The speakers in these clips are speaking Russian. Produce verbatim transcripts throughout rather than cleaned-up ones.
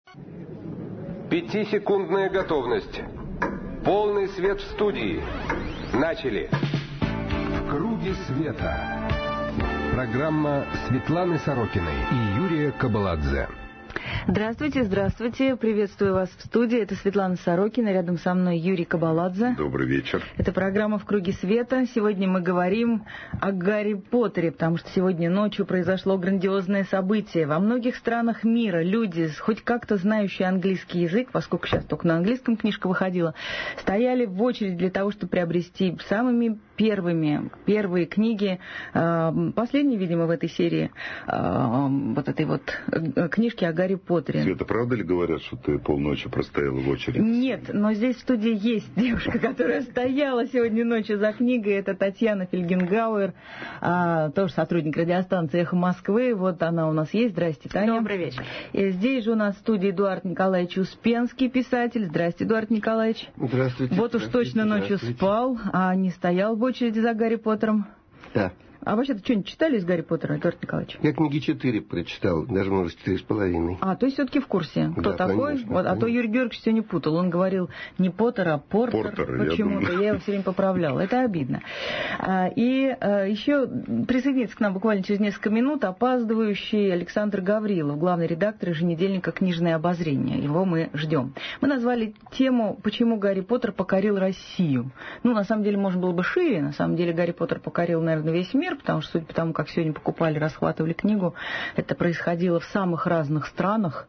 Пятисекундная готовность. Полный свет в студии. Начали. В круге света. Программа Светланы Сорокиной и Юрия Кабаладзе. Здравствуйте, здравствуйте. Приветствую вас в студии. Это Светлана Сорокина, рядом со мной Юрий Кабаладзе. Добрый вечер. Это программа «В круге света». Сегодня мы говорим о Гарри Поттере, потому что сегодня ночью произошло грандиозное событие. Во многих странах мира люди, хоть как-то знающие английский язык, поскольку сейчас только на английском книжка выходила, стояли в очередь для того, чтобы приобрести самыми первыми, первые книги, последние, видимо, в этой серии, вот этой вот книжки о Гарри Поттере. Света, правда ли говорят, что ты полночи простояла в очереди? Нет, но здесь в студии есть девушка, которая стояла сегодня ночью за книгой. Это Татьяна Фельгенгауэр, тоже сотрудник радиостанции «Эхо Москвы». Вот она у нас есть. Здрасте, Таня. Добрый вечер. И здесь же у нас в студии Эдуард Николаевич Успенский, писатель. Здрасте, Эдуард Николаевич. Здравствуйте. Вот уж точно ночью спал, а не стоял в очереди за Гарри Поттером. Да. А вообще-то что-нибудь читали из Гарри Поттера, Эдуард Николаевич? Я книги четыре прочитал, даже, может, четыре с половиной. А, то есть все-таки в курсе, кто да, такой? Конечно, вот, а то Юрий Георгиевич все не путал. Он говорил не Поттер, а Портер. Портер, почему-то. Я, я его все время поправлял. Это обидно. А, и а, еще присоединится к нам буквально через несколько минут опаздывающий Александр Гаврилов, главный редактор еженедельника «Книжное обозрение». Его мы ждем. Мы назвали тему «Почему Гарри Поттер покорил Россию». Ну, на самом деле, можно было бы шире. На самом деле, Гарри Поттер покорил, наверное, весь мир, потому что, судя по тому, как сегодня покупали, расхватывали книгу, это происходило в самых разных странах,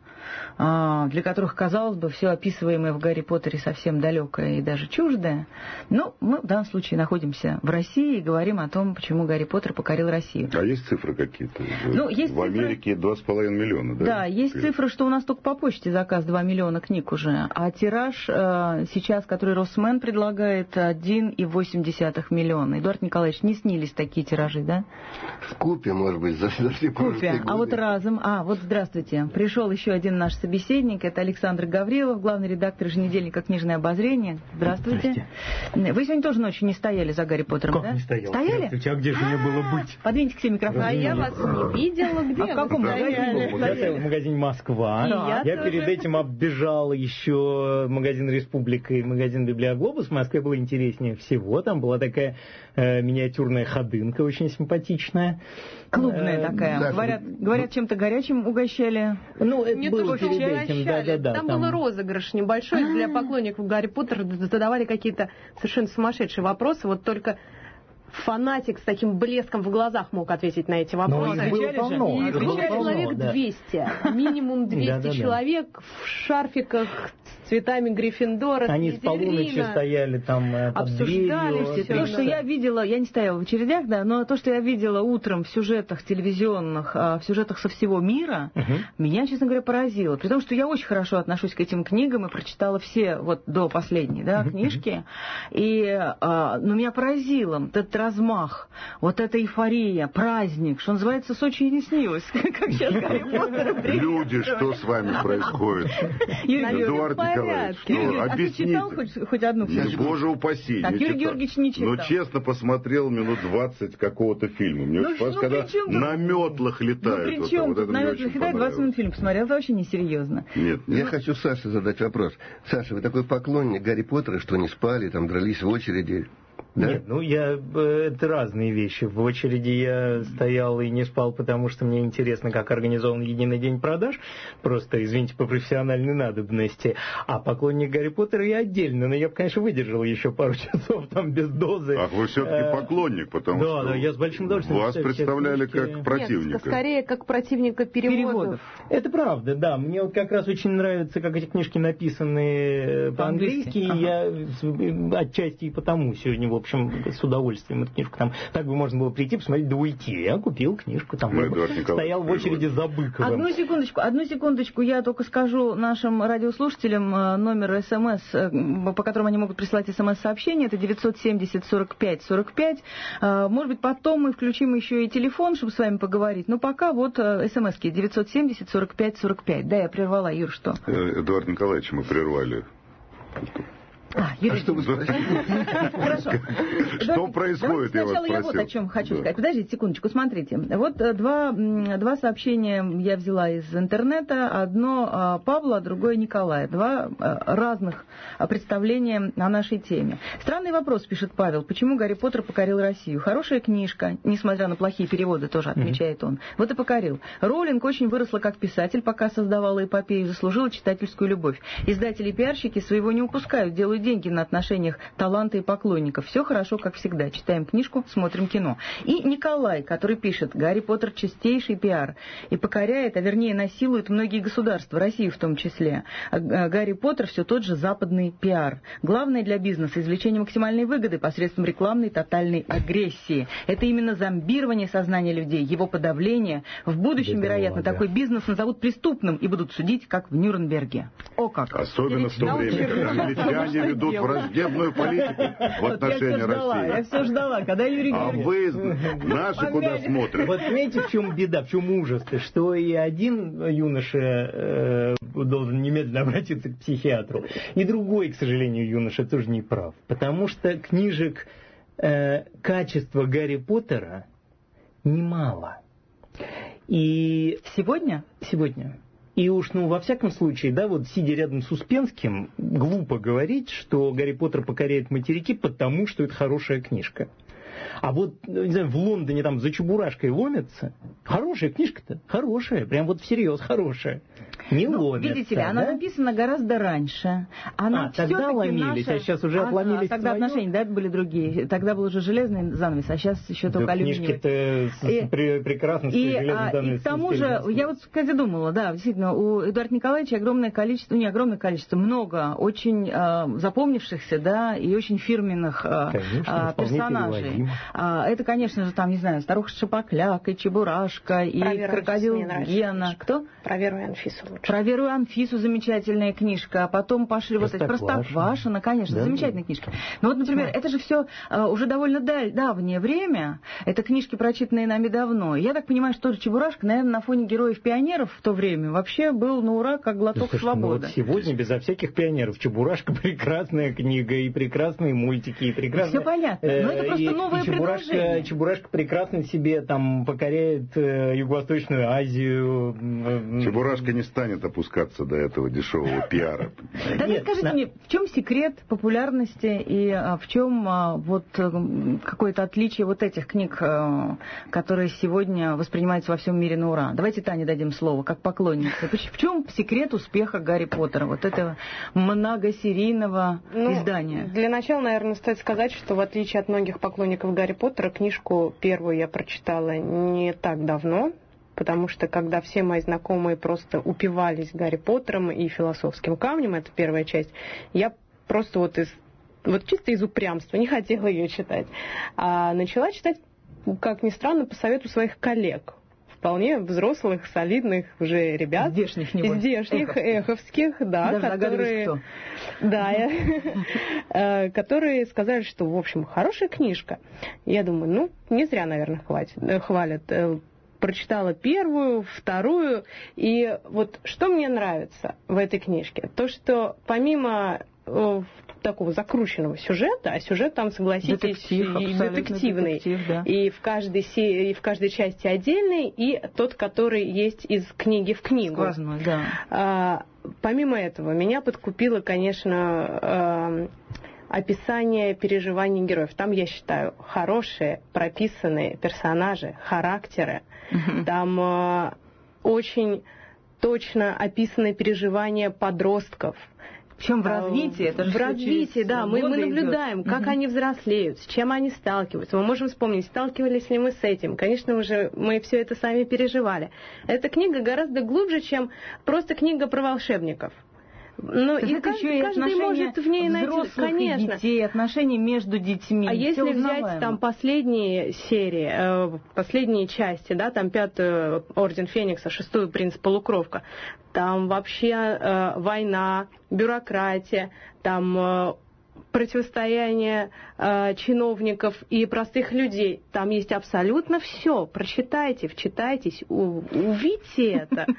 для которых, казалось бы, все описываемое в Гарри Поттере совсем далекое и даже чуждое. Но мы в данном случае находимся в России и говорим о том, почему Гарри Поттер покорил Россию. А есть цифры какие-то? Ну, есть в цифры... Америке два с половиной миллиона, да? Да, есть Ты... цифры, что у нас только по почте заказ два миллиона книг уже, а тираж э, сейчас, который Росмен предлагает, один и восемь десятых миллиона. Эдуард Николаевич, не снились такие тиражи, да? В купе, может быть, за, за все прошлые годы. А вот разом. А, вот здравствуйте. Пришел еще один наш собеседник. Это Александр Гаврилов, главный редактор еженедельника «Книжное обозрение». Здравствуйте. Здравствуйте. Вы сегодня тоже ночью не стояли за Гарри Поттером, как да? Не стоял. Стояли? А где же мне было быть? Подвиньте к себе микрофон. А я вас не видела. Где? А в каком магазине? Я стоял в магазине «Москва». Я, я тоже. перед этим оббежал еще магазин «Республика» и магазин «Библиоглобус». В Москве было интереснее всего. Там была такая э, миниатюрная ходынка, очень симпатичная. Клубная такая. Да, говорят, говорят, чем-то горячим угощали. Ну, это Не было только перед этим. Да, да, да, там, там был розыгрыш небольшой А-а-а. для поклонников Гарри Поттера. Задавали какие-то совершенно сумасшедшие вопросы. Вот только фанатик с таким блеском в глазах мог ответить на эти вопросы. Но их было полно. И было человек да. двести. Минимум двести да, да, человек да. в шарфиках с цветами Гриффиндора. Они с полуночи стояли там под обсуждали дверью. все. То, что я видела, я не стояла в очередях, да, но то, что я видела утром в сюжетах телевизионных, в сюжетах со всего мира, угу. меня, честно говоря, поразило. При том, что я очень хорошо отношусь к этим книгам и прочитала все вот до последней, да, книжки. И, но меня поразило этот размах, вот эта эйфория, праздник, что называется, Сочи и не снилось. Как сейчас Гарри Поттер. Люди, что с вами происходит? Эдуард Николаевич, что? А ты читал хоть одну книжку? Боже упаси. Так, Юрий Георгиевич не читал. Но честно посмотрел минут двадцать какого-то фильма. Мне очень понравилось, когда на метлах летают. Ну при чем тут на метлах летают, двадцать минут фильм посмотрел, это вообще несерьезно. Нет. Я хочу Саше задать вопрос. Саша, вы такой поклонник Гарри Поттера, что не спали, там дрались в очереди? Да? Нет, ну я это разные вещи. В очереди я стоял и не спал, потому что мне интересно, как организован единый день продаж. Просто, извините, по профессиональной надобности. А поклонник Гарри Поттера я отдельно. Но я бы, конечно, выдержал еще пару часов там без дозы. Ах, вы все-таки поклонник, потому да, что да, я с большим удовольствием вас представляли как противника. Нет, скорее как противника переводов. переводов. Это правда, да. Мне вот как раз очень нравится, как эти книжки написаны по-английски. Ага. Я отчасти и потому сегодня, в общем, с удовольствием эту книжку. Там так бы можно было прийти, посмотреть, да уйти. Я купил книжку, там стоял в очереди за Быковым. Одну секундочку, одну секундочку. Я только скажу нашим радиослушателям номер СМС, по которому они могут присылать СМС-сообщение. Это девятьсот семьдесят сорок пять сорок пять. Может быть, потом мы включим еще и телефон, чтобы с вами поговорить. Но пока вот СМС-ки девятьсот семьдесят сорок пять сорок пять. Да, я прервала, Юр, что? Эдуард Николаевич, мы прервали. А, Юрий, а что вы спросили? Хорошо. Что происходит, я вас сначала я вот о чем хочу сказать. Подождите секундочку, смотрите. Вот два, два сообщения я взяла из интернета. Одно Павла, а другое Николая. Два разных представления о нашей теме. Странный вопрос, пишет Павел. Почему Гарри Поттер покорил Россию? Хорошая книжка, несмотря на плохие переводы, тоже отмечает он. Вот и покорил. Роулинг очень выросла как писатель, пока создавала эпопею, заслужила читательскую любовь. Издатели и пиарщики своего не упускают, делают деньги на отношениях таланта и поклонников. Все хорошо, как всегда. Читаем книжку, смотрим кино. И Николай, который пишет: Гарри Поттер чистейший пиар. И покоряет, а вернее насилует многие государства, Россию в том числе. Гарри Поттер все тот же западный пиар. Главное для бизнеса — извлечение максимальной выгоды посредством рекламной тотальной агрессии. Это именно зомбирование сознания людей, его подавление. В будущем, Бедовага. вероятно, такой бизнес назовут преступным и будут судить, как в Нюрнберге. О как! Особенно в то время, когда англичане ведут враждебную политику в отношении России. Я все ждала, когда Юрий А Георгиевич... вы наши куда смотрят? Вот знаете, в чем беда, в чем ужас-то, что и один юноша э, должен немедленно обратиться к психиатру, и другой, к сожалению, юноша тоже не прав. Потому что книжек э, качества Гарри Поттера немало. И Сегодня? сегодня... И уж, ну, во всяком случае, да, вот сидя рядом с Успенским, глупо говорить, что Гарри Поттер покоряет материки, потому что это хорошая книжка. А вот, не знаю, в Лондоне там за Чебурашкой ломятся. Хорошая книжка-то, хорошая, прям вот всерьез хорошая. Не ну, ломятся. Видите ли, да? она написана гораздо раньше. Она а, тогда ломились, наша... а сейчас уже ага, отломились. Тогда свое. отношения, да, были другие. Тогда был уже железный занавес, а сейчас еще Да, только алюминиевый. книжки-то И, при, прекрасно с и, железным а, занавесом. и к тому же, я вот, кстати, думала, да, действительно, у Эдуарда Николаевича огромное количество, не огромное количество, много очень а, запомнившихся, да, и очень фирменных а, конечно, а, персонажей. А, это, конечно же, там, не знаю, старуха Шапокляк, и Чебурашка, и Про Веру крокодил Анфису Гена. Кто? Про Веру и Анфису лучше. Про Веру и Анфису замечательная книжка, а потом пошли вот эти Простоквашино, конечно, да, замечательные книжки. Но вот, например, Тьма. Это же все а, уже довольно даль, давнее время, это книжки, прочитанные нами давно. Я так понимаю, что Чебурашка, наверное, на фоне героев-пионеров в то время вообще был на ура, как глоток да, свободы. Ну, вот сегодня безо всяких пионеров Чебурашка прекрасная книга, и прекрасные мультики, и прекрасные... Все понятно, но это просто и, новое и Чебурашка, предложение. Чебурашка прекрасно себе там покоряет э, Юго-Восточную Азию. Чебурашка не станет опускаться до этого дешевого пиара. Да, Нет, скажите на... мне, в чем секрет популярности и а, в чем а, вот какое-то отличие вот этих книг, а, которые сегодня воспринимаются во всем мире на ура? Давайте Тане дадим слово, как поклоннице. В чем секрет успеха Гарри Поттера, вот этого многосерийного ну, издания? Для начала, наверное, стоит сказать, что в отличие от многих поклонников Гарри Поттера, книжку первую я прочитала не так давно, потому что когда все мои знакомые просто упивались Гарри Поттером и философским камнем, это первая часть, я просто вот, из, вот чисто из упрямства не хотела ее читать. А начала читать, как ни странно, по совету своих коллег. Вполне взрослых, солидных уже ребят. Здешних, небось. Здешних, эховских, да, даже которые, да, я, которые сказали, что, в общем, хорошая книжка. Я думаю, ну, не зря, наверное, хватит, хвалят. Прочитала первую, вторую, и вот что мне нравится в этой книжке, то, что помимо э, такого закрученного сюжета, а сюжет там, согласитесь, детектив, и детективный, детектив, да. и в каждой серии, и в каждой части отдельный, и тот, который есть из книги в книгу. Сквозной, да. А, помимо этого, меня подкупило, конечно, описание переживаний героев. Там, я считаю, хорошие прописанные персонажи, характеры. Uh-huh. Там э, очень точно описаны переживания подростков. Причем в развитии, это же в развитии, да, мы, мы наблюдаем, идет. Как угу. они взрослеют, с чем они сталкиваются. Мы можем вспомнить, сталкивались ли мы с этим. Конечно, мы же мы все это сами переживали. Эта книга гораздо глубже, чем просто книга про волшебников. Ну, и это каждый, еще и каждый может в ней найти, конечно. И детей, отношения между детьми. А если взять там последние серии, э, последние части, да, там пятую Орден Феникса, шестую Принц Полукровка, там вообще э, война, бюрократия, там э, противостояние э, чиновников и простых людей. Там есть абсолютно все. Прочитайте, вчитайтесь, у, увидите это.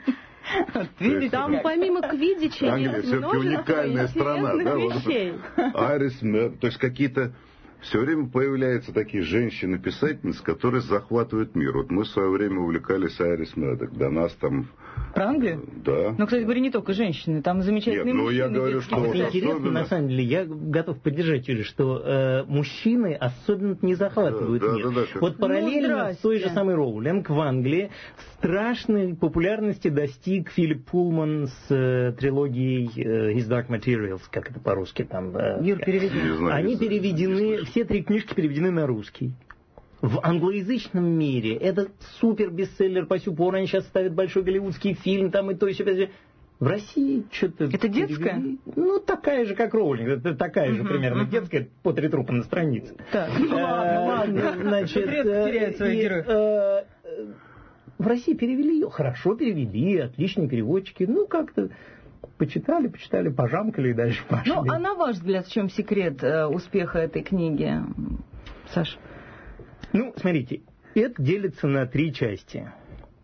Видите, там помимо квиддича Англия все-таки уникальная страна, да? Вещей. Айрис Мердок, то есть какие-то все время появляются такие женщины-писательницы, которые захватывают мир. Вот мы в свое время увлекались Айрис Мердок. До нас там... Про Англию? Да. Ну, кстати говоря, не только женщины, там замечательные Нет, мужчины. ну, я говорю, что вот интересно, особенно... на самом деле, я готов поддержать, Юрий, что э, мужчины особенно не захватывают да, мир. да, да, да, вот параллельно ну, с той же самой Роулинг в Англии страшной популярности достиг Филипп Пулман с э, трилогией э, His Dark Materials, как это по-русски там. Э, Юр, переведи. знаю, Они не переведены, не все три книжки переведены на русский. В англоязычном мире это супер бестселлер по сю пору, они сейчас ставят большой голливудский фильм, там и то, и все. В России что-то... Это детская? Перевели. Ну, такая же, как Роулинг. Это такая же uh-huh, примерно uh-huh. детская, по три трупа на странице. Так, ну ладно, ладно. Значит, теряет своих героев. В России перевели ее, хорошо перевели, отличные переводчики. Ну, как-то почитали, почитали, пожамкали и дальше пошли. Ну, а на ваш взгляд, в чем секрет э, успеха этой книги, Саша? Ну, смотрите, это делится на три части.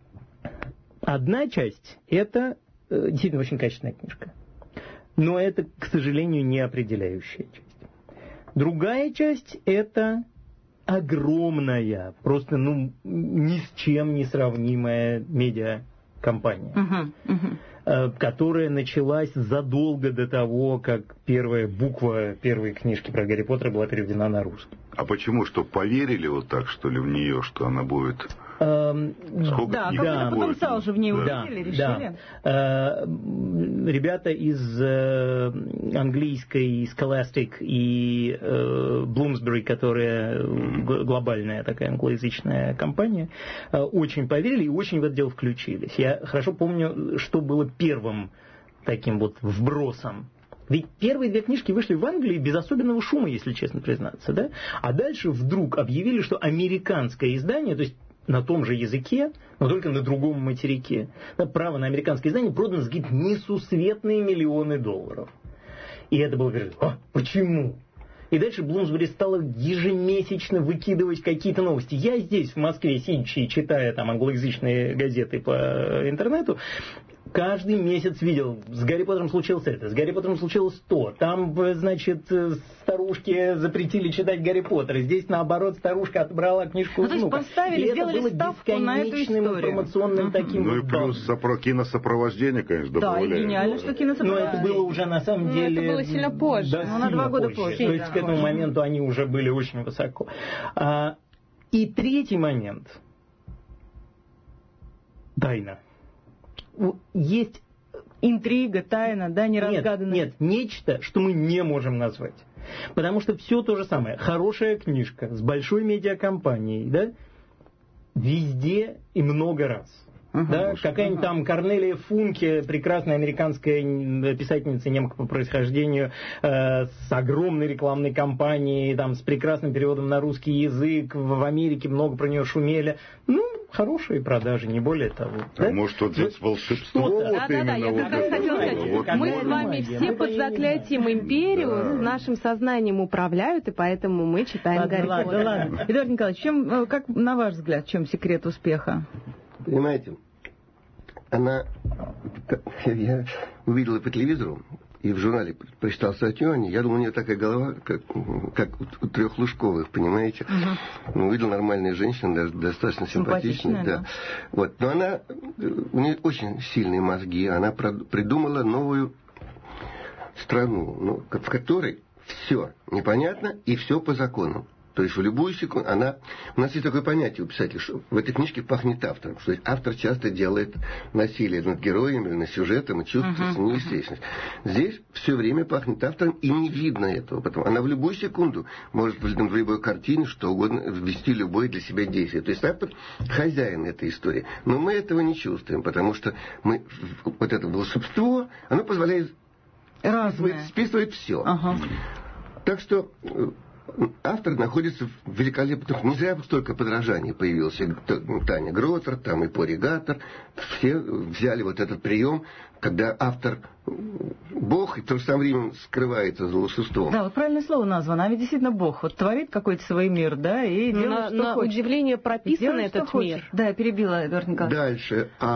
Одна часть – это э, действительно очень качественная книжка. Но это, к сожалению, не определяющая часть. Другая часть – это огромная, просто ну, ни с чем не сравнимая медиакомпания, uh-huh, uh-huh. которая началась задолго до того, как первая буква первой книжки про Гарри Поттера была переведена на русский. А почему? Что поверили вот так, что ли, в нее, что она будет... Эм, Сколько да, книг какой-то будет? потенциал же в ней да, увидели, решили. Да. Э, ребята из э, английской Scholastic и э, Bloomsbury, которая г- глобальная такая англоязычная компания, э, очень поверили и очень в это дело включились. Я хорошо помню, что было первым таким вот вбросом. Ведь первые две книжки вышли в Англии без особенного шума, если честно признаться, да? А дальше вдруг объявили, что американское издание, то есть на том же языке, но только на другом материке, да, право на американское издание продано за какие-то несусветные миллионы долларов. И это было говорить, а почему? И дальше Блумсбери стала ежемесячно выкидывать какие-то новости. Я здесь, в Москве, сидячи, читая там англоязычные газеты по интернету, каждый месяц видел, с Гарри Поттером случилось это, с Гарри Поттером случилось то. Там, значит, старушке запретили читать Гарри Поттера. Здесь, наоборот, старушка отобрала книжку ну, внука. Поставили, и это было бесконечным информационным таким Ну вот и плюс сопро... киносопровождение, конечно, да, добавляет. Да, гениально, что киносопровождение. Но это было уже на самом деле... Ну, это было сильно позже. Да, ну, на два года позже. позже. То есть да, к этому позже. моменту они уже были очень высоко. А, и третий момент. Тайна. Есть... Интрига, тайна, да, неразгаданная. Нет, нет, нечто, что мы не можем назвать. Потому что все то же самое. Хорошая книжка с большой медиакомпанией, да, везде и много раз. Uh-huh. Да, какая-нибудь там Корнелия Функе, прекрасная американская писательница, немка по происхождению, э, с огромной рекламной кампанией, там, с прекрасным переводом на русский язык, в Америке много про нее шумели. Ну, хорошие продажи, не более того. А да? может, вот здесь волшебство, Что-то. вот Да, да, да, именно я вот как раз это. хотела сказать, Вот мы вот. с вами все под заклятием империус, Да. нашим сознанием управляют, и поэтому мы читаем Ладно, Гарри ладно, Поттера. ладно. Эдуард Николаевич, чем, как, на ваш взгляд, в чем секрет успеха? Понимаете, она... Я увидела по телевизору и в журнале прочитал статью о ней. Я думал, у нее такая голова, как, как у трех Лужковых, понимаете? Uh-huh. Ну, увидел нормальная женщина, даже достаточно симпатичная. Да. Да. Вот. Но она... У нее очень сильные мозги. Она придумала новую страну, ну, в которой все непонятно и все по закону. То есть в любую секунду она... У нас есть такое понятие у писателей, что в этой книжке пахнет автором. Что автор часто делает насилие над героями, над сюжетом и чувствуется uh-huh. неестественность. Здесь все время пахнет автором, и не видно этого. Потому она в любую секунду может в любой картине что угодно ввести любое для себя действие. То есть автор хозяин этой истории. Но мы этого не чувствуем, потому что мы, вот это волшебство, оно позволяет списывать, списывать все. Uh-huh. Так что... Автор находится в великолепном... Не зря столько подражаний появилось. Таня Гротер, там и Пори Гаттер. Все взяли вот этот прием, когда автор Бог, и в то же самое время скрывается за волшебством. Да, вот правильное слово названо. А ведь действительно Бог. Вот творит какой-то свой мир, да, и делает, на, что на хочет. удивление прописан делает, этот мир. Хочет. Да, я перебила, Эдуард Николаевич. Дальше. А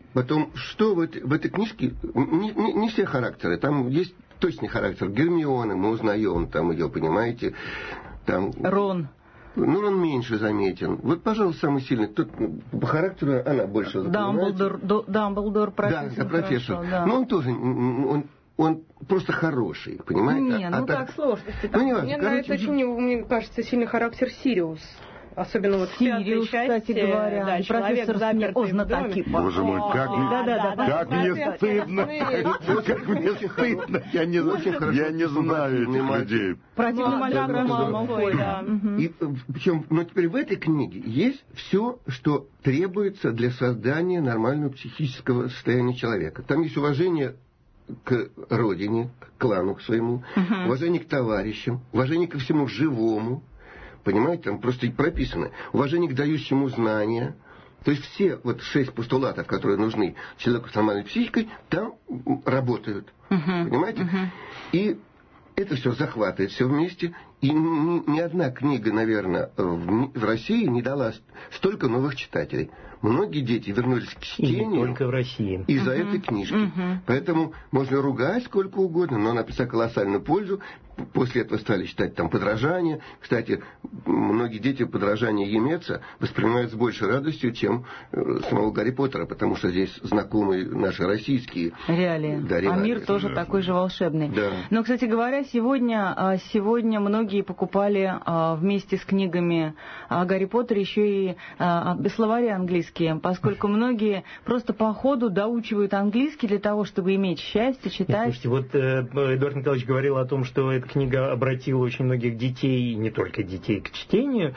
Потом, что в, этой, в этой книжке, не, не, не все характеры, там есть точный характер. Гермионы, мы узнаем там ее, понимаете. Там, Рон. Ну, он меньше заметен. Вот, пожалуйста, самый сильный. Кто, по характеру она больше запоминается. Дамблдор, Дамблдор профессор. Да, да, профессор. Хорошо, да. Но он тоже, он, он просто хороший, понимаете? Не, а, ну а так, так сложно. Ну, не важно. Мне Короче, нравится очень, мне кажется, сильный характер Сириус. Особенно вот в пятой Сириус, части, кстати говоря, да, и человек профессор запертый в знатоки. доме. Боже мой, как, Да, да, да, как мне стыдно. Как мне стыдно. Я не, я не знаю этих людей. Противный Ну, мальчик да, Малфой, да. И, причем, но теперь в этой книге есть все, что требуется для создания нормального психического состояния человека. Там есть уважение к родине, к клану к своему, uh-huh. уважение к товарищам, уважение ко всему живому. Понимаете, там просто прописано. Уважение к дающему знания. То есть все вот шесть постулатов, которые нужны человеку с нормальной психикой, там работают. Uh-huh. Понимаете? Uh-huh. И это все захватывает все вместе. И ни, ни одна книга, наверное, в, в России не дала столько новых читателей. Многие дети вернулись к чтению. И не только в России. Из-за uh-huh. этой книжки. Uh-huh. Поэтому можно ругать сколько угодно, но она принесла колоссальную пользу. После этого стали читать там подражания. Кстати, многие дети подражания Емеца воспринимают с большей радостью, чем самого Гарри Поттера, потому что здесь знакомые наши российские реалии. Да, реалии. А мир тоже да. такой же волшебный. Да. Но, кстати говоря, сегодня, сегодня многие покупали вместе с книгами о Гарри Поттере еще и словари английские, поскольку многие просто по ходу доучивают английский для того, чтобы иметь счастье читать. Слушайте, вот Эдуард Николаевич говорил о том, что эта книга обратила очень многих детей, не только детей, к чтению.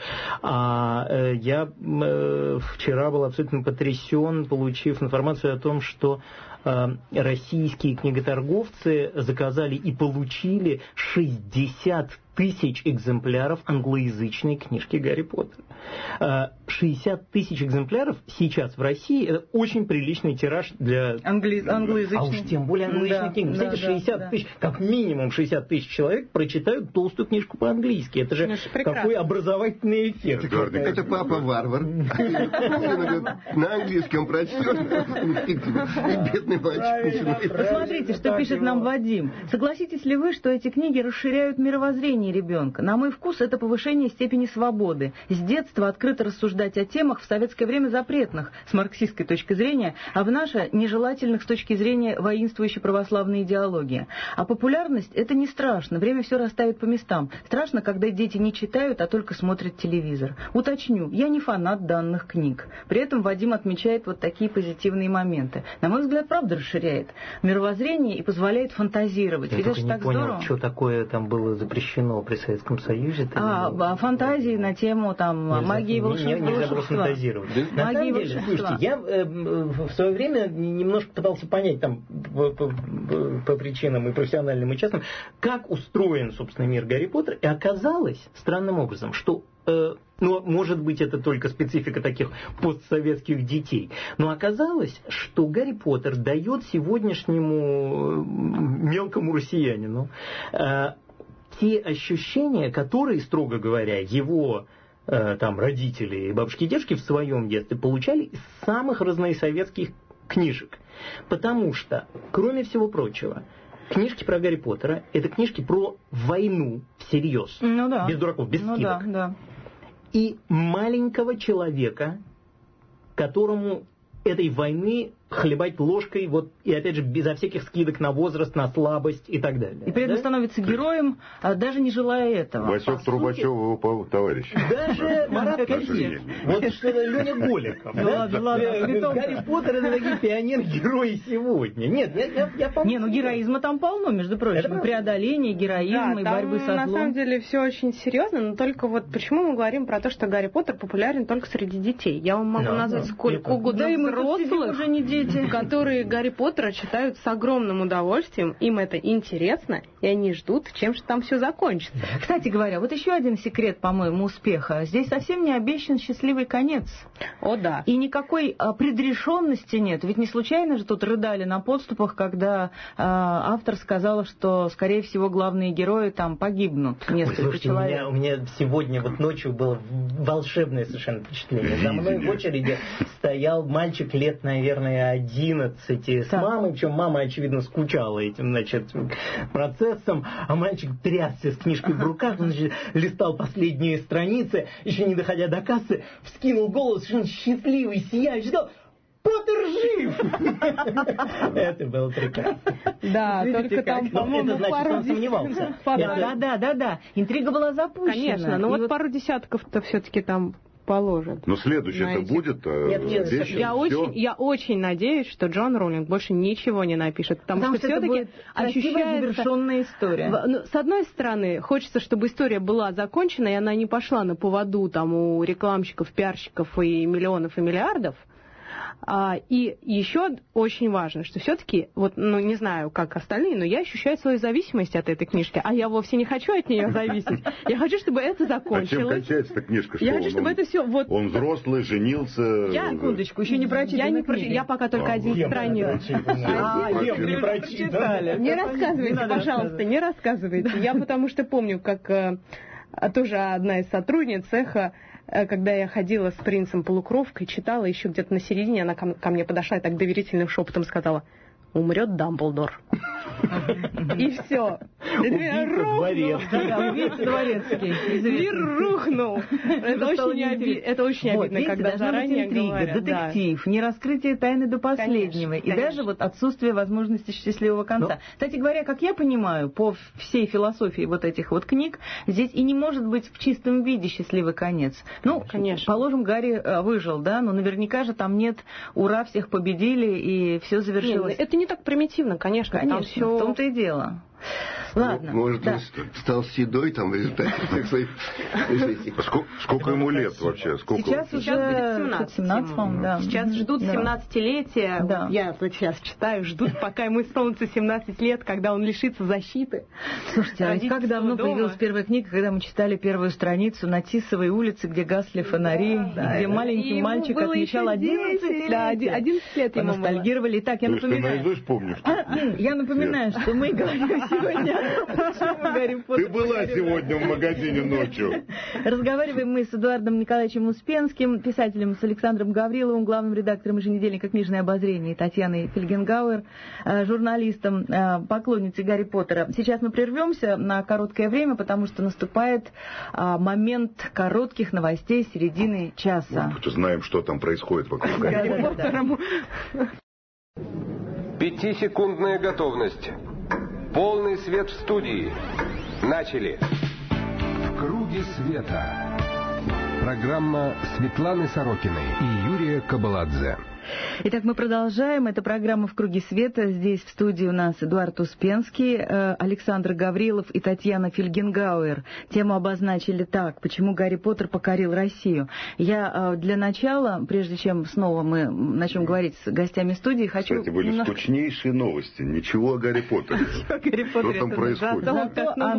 А я вчера был абсолютно потрясен, получив информацию о том, что российские книготорговцы заказали и получили шестьдесят тысяч экземпляров англоязычной книжки Гарри Поттера. шестьдесят тысяч экземпляров сейчас в России — это очень приличный тираж для Англи... англоязычной. А уж тем более англоязычной да, книги. Кстати, да, шестьдесят да, тысяч, как минимум шестьдесят тысяч человек прочитают толстую книжку по-английски. Это же ну, какой образовательный эффект. Это, это папа варвар. На английском прочтет. Бедный мальчик. Посмотрите, что пишет нам Вадим. Согласитесь ли вы, что эти книги расширяют мировоззрение ребенка? На мой вкус, это повышение степени свободы. С детства открыто рассуждать о темах в советское время запретных с марксистской точки зрения, а в наше нежелательных с точки зрения воинствующей православной идеологии. А популярность — это не страшно, время все расставит по местам. Страшно, когда дети не читают, а только смотрят телевизор. Уточню, я не фанат данных книг. При этом Вадим отмечает вот такие позитивные моменты. На мой взгляд, правда расширяет мировоззрение и позволяет фантазировать. Я Ведь только это не так понял, здорово. Что такое там было запрещено при Советском Союзе. А, а фантазии на тему там нельзя, магии и волшебства. Нельзя было фантазировать. Да? На магии самом деле, слушайте, я э, в свое время немножко пытался понять там по, по, по причинам и профессиональным, и частным, как устроен, собственно, мир Гарри Поттера. И оказалось странным образом, что э, ну, может быть, это только специфика таких постсоветских детей. Но оказалось, что Гарри Поттер дает сегодняшнему мелкому россиянину э, те ощущения, которые, строго говоря, его э, там, родители и бабушки и дедушки в своем детстве получали из самых разноsoветских книжек. Потому что, кроме всего прочего, книжки про Гарри Поттера — это книжки про войну всерьез. Ну да. Без дураков, без ну скидок. Да, да. И маленького человека, которому этой войны хлебать ложкой, вот, и опять же, безо всяких скидок на возраст, на слабость и так далее. И при этом да? становится героем, даже не желая этого. Васек Трубачев, его товарищ. Даже Марат Козин. Вот что Леня Голиков. Ладно, ладно. Гарри Поттер — это такие пионер-герои сегодня. Нет, я помню. Не, ну героизма там полно, между прочим. Преодоление, героизм и борьбы со злом. На самом деле все очень серьезно, но только вот почему мы говорим про то, что Гарри Поттер популярен только среди детей. Я вам могу назвать сколько угодно взрослых, уже не дети, которые Гарри Поттера читают с огромным удовольствием, им это интересно, и они ждут, чем же там все закончится. Кстати говоря, вот еще один секрет, по-моему, успеха. Здесь совсем не обещан счастливый конец. О, да. И никакой а, предрешенности нет. Ведь не случайно же тут рыдали на подступах, когда а, автор сказал, что, скорее всего, главные герои там погибнут. Несколько Ой, слушайте, человек. У меня, у меня сегодня, вот ночью, было волшебное совершенно впечатление. За мной в очереди стоял мальчик лет, наверное, одиннадцати с мамой, причем мама, очевидно, скучала этим, значит, процессом, а мальчик трясся с книжкой в руках, он, значит, листал последние страницы, еще не доходя до кассы, вскинул голову, совершенно счастливый, сияющий, сказал: Поттер жив! Это было прекрасно. Да, только там, по-моему, это значит, пару он сомневался. Да, да, да, да. Интрига была запущена. Конечно, но вот пару десятков-то все-таки там положат. Но следующее-то будет? Нет, нет, я очень, я очень надеюсь, что Джон Роулинг больше ничего не напишет, потому, потому что, что все-таки ощущается завершенная история. Ну, с одной стороны, хочется, чтобы история была закончена, и она не пошла на поводу там у рекламщиков, пиарщиков и миллионов и миллиардов. А, и еще очень важно, что все-таки, вот, ну, не знаю, как остальные, но я ощущаю свою зависимость от этой книжки, а я вовсе не хочу от нее зависеть. Я хочу, чтобы это закончилось. А чем кончается эта книжка? Я хочу, чтобы это все... Вот... Он взрослый, женился... Я, секундочку, еще не прочитала. Я, не про... я пока только а, один страниц. А, не прочитали. Не рассказывайте, пожалуйста, не рассказывайте. Я потому что помню, как тоже одна из сотрудниц «Эхо», когда я ходила с принцем Полукровкой, читала, еще где-то на середине она ко, ко мне подошла и так доверительным шепотом сказала: умрет Дамблдор. И все. Убийца дворецкий. Мир рухнул. Это очень обидно, когда заранее говорят. Детектив, не раскрытие тайны до последнего. И даже вот отсутствие возможности счастливого конца. Кстати говоря, как я понимаю, по всей философии вот этих вот книг, здесь и не может быть в чистом виде счастливый конец. Ну, конечно. Положим, Гарри выжил, да, но наверняка же там нет «ура, всех победили» и все завершилось. Это не так примитивно, конечно. Конечно, там все... в том-то и дело. Ладно. Может, да. он стал седой там в результате всех своих... Сколько, сколько ему лет вообще? Сколько? Сейчас уже семнадцать, семнадцать, да. Сейчас ждут да. семнадцатилетия. Да. Я вот сейчас читаю, ждут, пока ему исполнится семнадцать лет, когда он лишится защиты. Слушайте, а как давно дома. Появилась первая книга, когда мы читали первую страницу на Тисовой улице, где гасли фонари, да, где да, маленький мальчик отмечал одиннадцать, да, одиннадцать лет ему ностальгировали. Итак, я напоминаю. Ты помнишь? Я напоминаю, что мы говорим сегодня... Ты была сегодня в магазине ночью. Разговариваем мы с Эдуардом Николаевичем Успенским, писателем, с Александром Гавриловым, главным редактором еженедельника «Книжное обозрение», Татьяной Фельгенгауэр, журналистом, поклонницей Гарри Поттера. Сейчас мы прервемся на короткое время, потому что наступает момент коротких новостей середины часа. Мы знаем, что там происходит вокруг Гарри Поттера. Пятисекундная готовность. Полный свет в студии. Начали. В круге света. Программа Светланы Сорокиной и Юрия Кабаладзе. Итак, мы продолжаем. Это программа «В круге света». Здесь в студии у нас Эдуард Успенский, Александр Гаврилов и Татьяна Фельгенгауэр. Тему обозначили так: почему Гарри Поттер покорил Россию. Я для начала, прежде чем снова мы начнем говорить с гостями студии, хочу... Кстати, были немножко... скучнейшие новости. Ничего о Гарри Поттере. Что там происходит? Зато о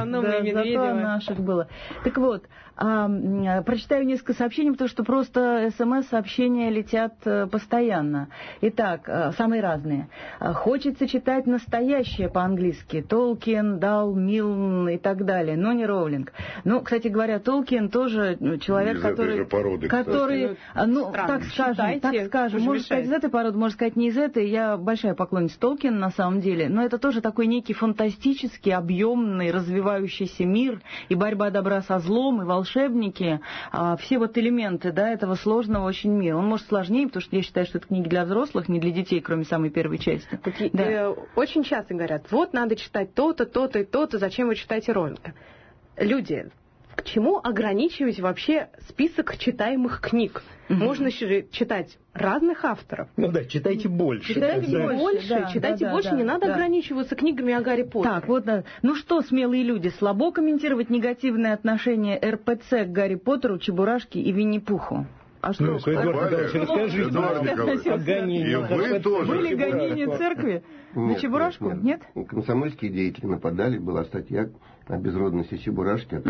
наших было. Так вот, прочитаю несколько сообщений, потому что просто смс-сообщения летят постоянно. Итак, самые разные. Хочется читать настоящее по-английски. Толкин, Дал, Милн и так далее, но не Роулинг. Ну, кстати говоря, Толкин тоже человек, из который... этой же породы, который, ну, странно. так скажем, Читайте, так скажем, можно сказать из этой породы, можно сказать не из этой. Я большая поклонница Толкина на самом деле, но это тоже такой некий фантастический, объемный, развивающийся мир, и борьба добра со злом, и волшебники, все вот элементы, да, этого сложного очень мира. Он может сложнее, потому что я считаю, что это книги для взрослых, не для детей, кроме самой первой части. Такие, да. э, очень часто говорят: вот надо читать то-то, то-то и то-то, зачем вы читаете Роулинга? Люди, к чему ограничивать вообще список читаемых книг? Mm-hmm. Можно читать разных авторов. Ну да, читайте больше. Читайте да. больше, да, читайте да, больше, да, не да, надо да. ограничиваться книгами о Гарри Поттере. Так, вот, ну что, смелые люди, слабо комментировать негативное отношение эр пэ цэ к Гарри Поттеру, Чебурашке и Винни-Пуху? А что? Ну, Эдуард Николаевич, расскажите о гонениях. Были гонения церкви на Чебурашку? Нет? Комсомольские деятели нападали, была статья о безродности Чебурашки.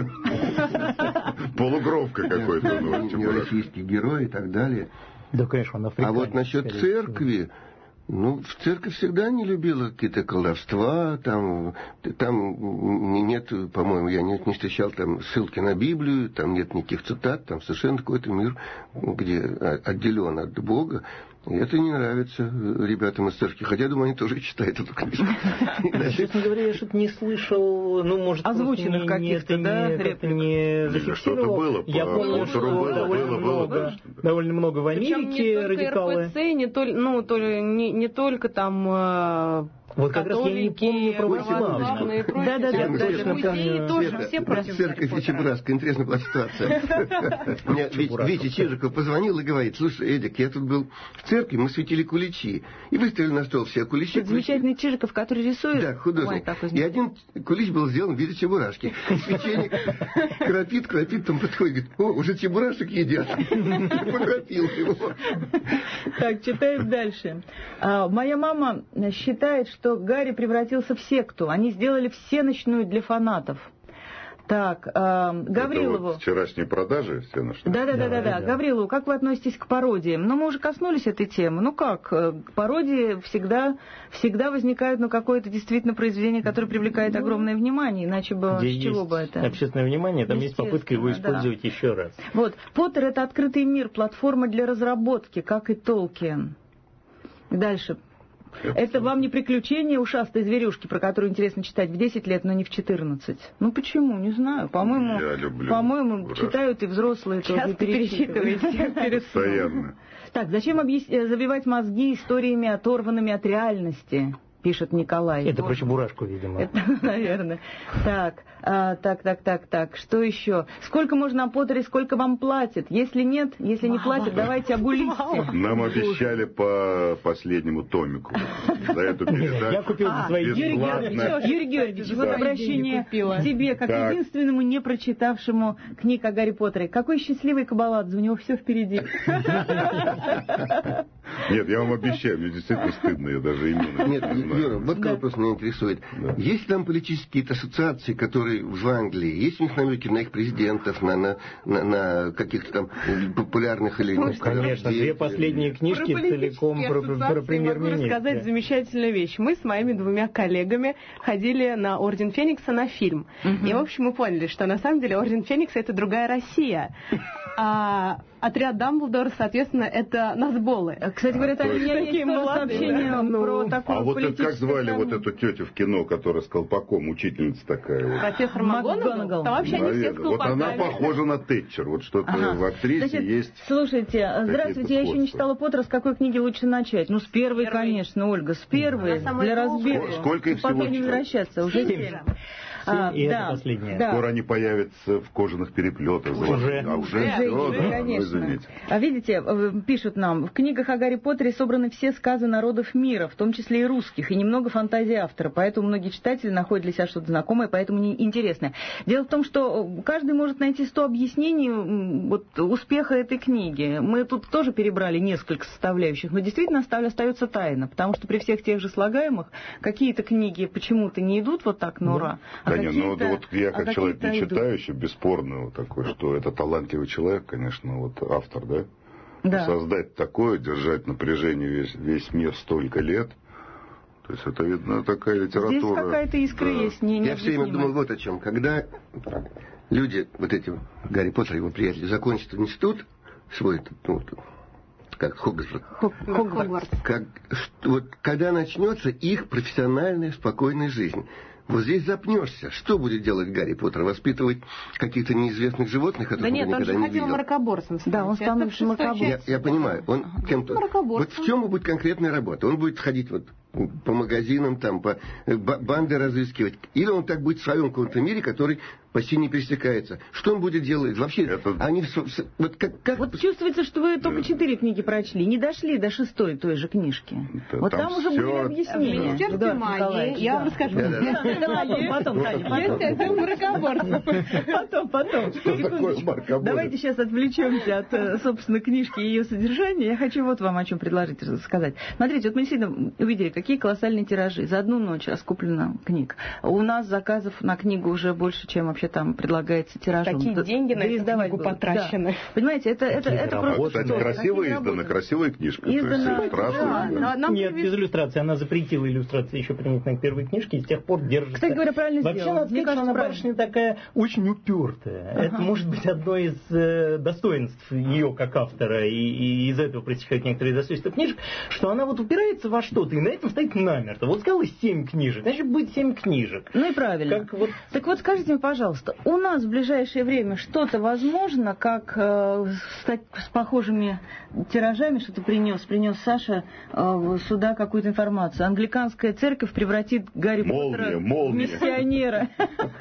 Полукровка какой-то. Не российский герой и так далее. Да, конечно, он африканец. А вот насчет церкви, ну, в церковь всегда не любила какие-то колдовства, там, там нет, по-моему, я не, не встречал там ссылки на Библию, там нет никаких цитат, там совершенно какой-то мир, где отделен от Бога. И это не нравится ребятам из церкви, хотя, думаю, они тоже читают эту книжку. Честно говоря, я что-то не слышал, ну, может, озвученных каких-то, да, реплик? Не зафиксировал. Я помню, что довольно много, довольно много в Америке радикалы. РПЦ, не только, ну, то, не, не только там... Вот как раз я не помню православных. Да, да, да, точно помню. Тоже все против Церковь и Чебурашка. Интересная была ситуация. Мне Витя Чижиков позвонил и говорит: слушай, Эдик, я тут был в церкви, мы светили куличи. И выставили на стол все куличи. Замечательный Чижиков, который рисует. Да, художник. И один кулич был сделан в виде Чебурашки. Священник крапит, крапит, там подходит, говорит: о, уже Чебурашек едят. Покропил его. Так, читаем дальше. Моя мама считает, что Гарри превратился в секту. Они сделали всеночную для фанатов. Так, э, Гаврилову... Это вот вчерашние продажи всеночные? Да-да-да. Гаврилову, как вы относитесь к пародиям? Ну, мы уже коснулись этой темы. Ну как, пародии всегда, всегда возникают, ну, какое-то действительно произведение, которое привлекает огромное внимание, иначе бы где с чего бы это? Общественное внимание, там есть попытка его использовать, да, еще раз. Вот, Поттер — это открытый мир, платформа для разработки, как и Толкин. Дальше. Это вам не приключение ушастой зверюшки, про которую интересно читать в десять лет, но не в четырнадцать. Ну почему? Не знаю. По-моему, по-моему, читают и взрослые тоже перечитываете. Постоянно. Так, зачем забивать мозги историями, оторванными от реальности? Пишет Николай. Это про Чебурашку, видимо. Это, наверное. Так, а, так, так, так, так. Что еще? Сколько можно о Поттере, сколько вам платят? Если нет, если не платят, давайте обулите. Нам обещали по последнему томику за эту передачу. Я купил за свои Юрий Георгиевич, Юрий Георгиевич, вот обращение к тебе, как единственному не прочитавшему книг о Гарри Поттере. Какой счастливый Кабаладзе, у него все впереди. Нет, я вам обещаю, мне действительно стыдно, я даже именно не знаю. Юра, вот да. вопрос меня интересует. Да. Есть там политические ассоциации, которые в Англии, есть у них намеки на их президентов, на, на, на, на каких-то там популярных или... Ну, конечно, две последние книжки целиком про, про, про премьер-министра. Могу рассказать замечательную вещь. Мы с моими двумя коллегами ходили на Орден Феникса на фильм. Угу. И, в общем, мы поняли, что на самом деле Орден Феникса — это другая Россия. А отряд Дамблдора, соответственно, это назболы. Кстати говоря, там такие сообщения про такую А вот это как звали страну? Вот эту тетю в кино, которая с колпаком, учительница такая? Вот. Профессор МакГонагал? Там вообще они все с Вот колпаками. она похожа на Тэтчер. Вот что-то ага. в актрисе Значит, есть. Слушайте, здравствуйте, я еще не читала Поттера. С какой книги лучше начать? Ну, с первой, первой. конечно, Ольга, с первой. Для разбега. Сколько их всего? Потом не возвращаться. Уже семь. А, и да, это последнее. Да. Скоро они появятся в кожаных переплетах. Уже. А уже, уже, все, уже да, конечно. Ну, а видите, пишут нам, в книгах о Гарри Поттере собраны все сказы народов мира, в том числе и русских, и немного фантазии автора, поэтому многие читатели находят для себя что-то знакомое, поэтому неинтересное. Дело в том, что каждый может найти сто объяснений вот, успеха этой книги. Мы тут тоже перебрали несколько составляющих, но действительно остается тайна, потому что при всех тех же слагаемых какие-то книги почему-то не идут вот так на ура. Да, а нет, ну вот я как а человек не идут. читающий, бесспорно вот такой, что это талантливый человек, конечно, вот автор, да? Да. Создать такое, держать напряжение весь, весь мир столько лет, то есть это, видно, такая литература. Здесь какая-то искра да. есть. Не, не я все время думал вот о чем. Когда люди, вот эти Гарри Поттер и его приятели, закончат институт свой, ну, как Хогвартс, Хогвартс. Как, вот, когда начнется их профессиональная спокойная жизнь. Вот здесь запнешься. Что будет делать Гарри Поттер? Воспитывать каких-то неизвестных животных, которых да нет, он никогда не видел? Да нет, он же хотел мракоборцем стать. Да, он становится мракоборцем. Я, я понимаю. Он ага. кем-то... Вот в чем будет конкретная работа? Он будет ходить вот по магазинам, там, по банды разыскивать. Или он так будет в своем каком-то мире, который почти не пересекается. Что он будет делать? Вообще, это... они... Вот, как, как... вот чувствуется, что вы только четыре книги прочли, не дошли до шестой той же книжки. Да, вот там, там уже все... были объяснения. В Министерстве магии, я вам расскажу. Потом, Таня, потом. Есть отдел мракоборцев. Потом, потом. Секундочку. Давайте сейчас отвлечемся от, собственно, книжки и ее содержания. Я хочу вот вам о чем предложить сказать. Смотрите, вот мы действительно увидели, какие колоссальные тиражи. За одну ночь раскуплено книг. У нас заказов на книгу уже больше, чем вообще вообще там предлагается тиражом. Такие да, деньги на эту книгу было. потрачены. Да. Понимаете, это, это, это просто... Вот, кстати, красиво издана, красивая книжка. Издана, да, да. Нам Нет, привез... без иллюстрации. Она запретила иллюстрации еще принятной к первой книжке и с тех пор держится. Кстати говоря, правильно Вообще, сделала. надо сказать, что она барышня такая очень упертая. Ага. Это может быть одно из э, достоинств ее как автора, и, и из этого проистекают некоторые достоинства книжек, что она вот упирается во что-то и на этом стоит намертво. Вот сказала семь книжек, значит будет семь книжек. Ну и правильно. Как вот... Так вот скажите мне, пожалуйста, у нас в ближайшее время что-то возможно, как э, стать с похожими тиражами, что ты принес, принес Саша э, сюда какую-то информацию. Англиканская церковь превратит Гарри молния, Поттера молния. в миссионера.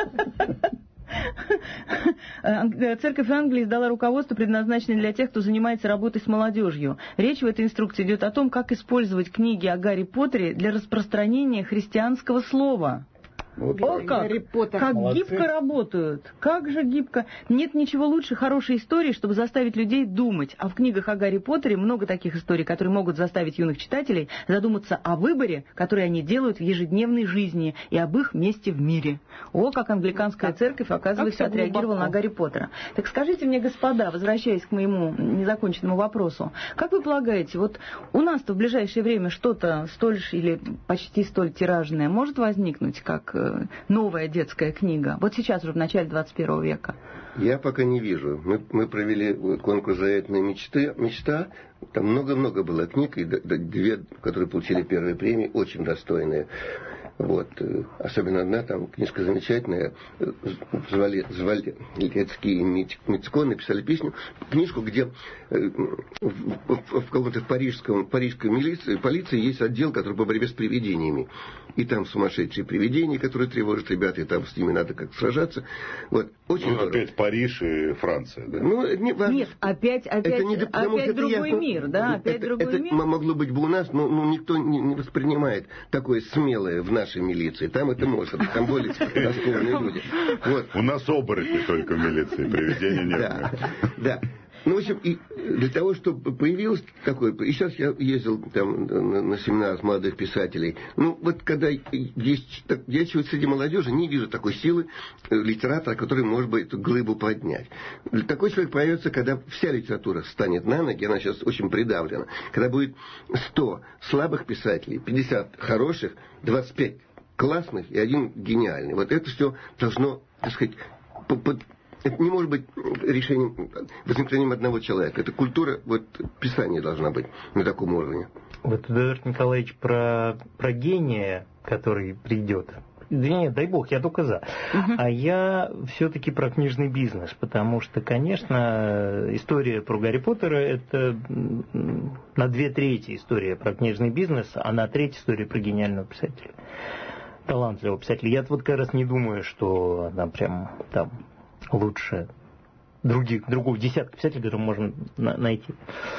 Церковь Англии издала руководство, предназначенное для тех, кто занимается работой с молодежью. Речь в этой инструкции идет о том, как использовать книги о Гарри Поттере для распространения христианского слова. Вот О, как, как гибко работают, как же гибко. Нет ничего лучше хорошей истории, чтобы заставить людей думать. А в книгах о Гарри Поттере много таких историй, которые могут заставить юных читателей задуматься о выборе, который они делают в ежедневной жизни, и об их месте в мире. О, как англиканская церковь, оказывается, отреагировала на Гарри Поттера. Так скажите мне, господа, возвращаясь к моему незаконченному вопросу, как вы полагаете, вот у нас-то в ближайшее время что-то столь же или почти столь тиражное может возникнуть, как новая детская книга? Вот сейчас уже в начале двадцать первого века. Я пока не вижу. Мы, мы провели конкурс «Заветная мечты, мечта». Там много-много было книг, и две, которые получили первые премии, очень достойные. Вот. Особенно одна, там книжка замечательная, звали, звали Лецкий и Мицко, написали песню, книжку, где в, в, в каком-то парижском, парижской милиции, полиции есть отдел, который по борьбе с привидениями. И там сумасшедшие привидения, которые тревожат ребят, и там с ними надо как-то сражаться. Вот. Очень ну, опять Париж и Франция, да? Ну, не, Нет, опять, опять, это не, опять другой я, мир, да, опять это, другой это мир. могло быть бы у нас, но ну, никто не, не воспринимает такое смелое в нашей милиции. Там это может, там более раскованные люди. Вот. У нас оборотни только в милиции, привидения нет. Да, да. Ну, в общем, и для того, чтобы появилось такое... И сейчас я ездил там на, на семинар молодых писателей. Ну, вот когда есть... Я чего-то среди молодежи не вижу такой силы литератора, который может бы эту глыбу поднять. Такой человек появится, когда вся литература встанет на ноги, она сейчас очень придавлена. Когда будет сто слабых писателей, пятьдесят хороших, двадцать пять классных и один гениальный. Вот это все должно, так сказать... Под, это не может быть решением, возникновением одного человека. Это культура, вот, писания должна быть на таком уровне. Вот Эдуард Николаевич про, про гения, который придет. Да нет, дай бог, я только за. Uh-huh. А я все-таки про книжный бизнес, потому что, конечно, история про Гарри Поттера это на две трети история про книжный бизнес, а на треть история про гениального писателя. Талантливого писателя. Я вот как раз не думаю, что она прям там лучше других, другого десятка писателей, которые можно на- найти.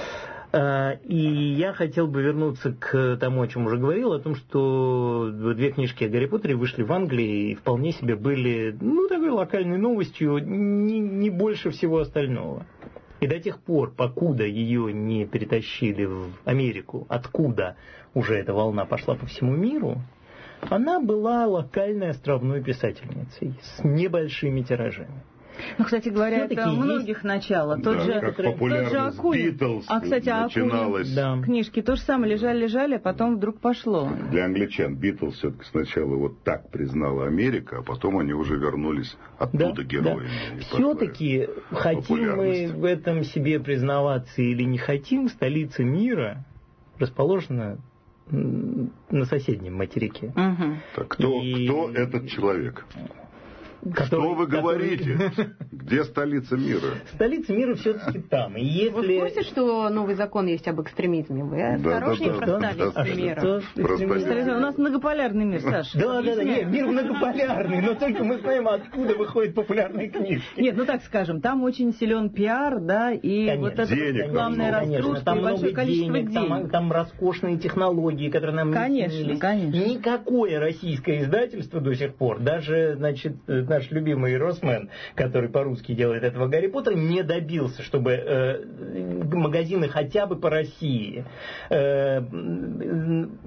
И я хотел бы вернуться к тому, о чем уже говорил, о том, что две книжки о Гарри Поттере вышли в Англии и вполне себе были, ну, такой локальной новостью, не, не больше всего остального. И до тех пор, покуда ее не перетащили в Америку, откуда уже эта волна пошла по всему миру, она была локальной островной писательницей с небольшими тиражами. Ну, кстати говоря, все-таки это у многих есть... начало. Тот да, же, как тот же Акунин. Beatles а, кстати, начиналось. Акунин, да. Книжки то же самое лежали-лежали, а потом вдруг пошло. Для англичан Beatles все-таки сначала вот так признала Америка, а потом они уже вернулись оттуда да, героями. Да. Все-таки хотим мы в этом себе признаваться или не хотим, столица мира расположена на соседнем материке. Угу. Так, кто, И... кто этот человек? Который, Что вы который... говорите? Где столица мира? Столица мира все-таки там. И если... Вы в курсе, что новый закон есть об экстремизме? Вы да, осторожнее да, про да, столицу да, мира. да, да. У нас многополярный мир, Саша. Да, да, да, нет, мир многополярный, но только мы знаем, откуда выходят популярные книжки. Нет, ну так скажем, там очень силен пиар, да, и конечно, вот это денег, рекламная раскрутка, там и большое количество денег, денег. Там, там роскошные технологии, которые нам конечно, не снились. Конечно, Никакое российское издательство до сих пор, даже, значит, наш любимый Росмен, который по-русски делает этого Гарри Поттера, не добился, чтобы э, магазины хотя бы по России э,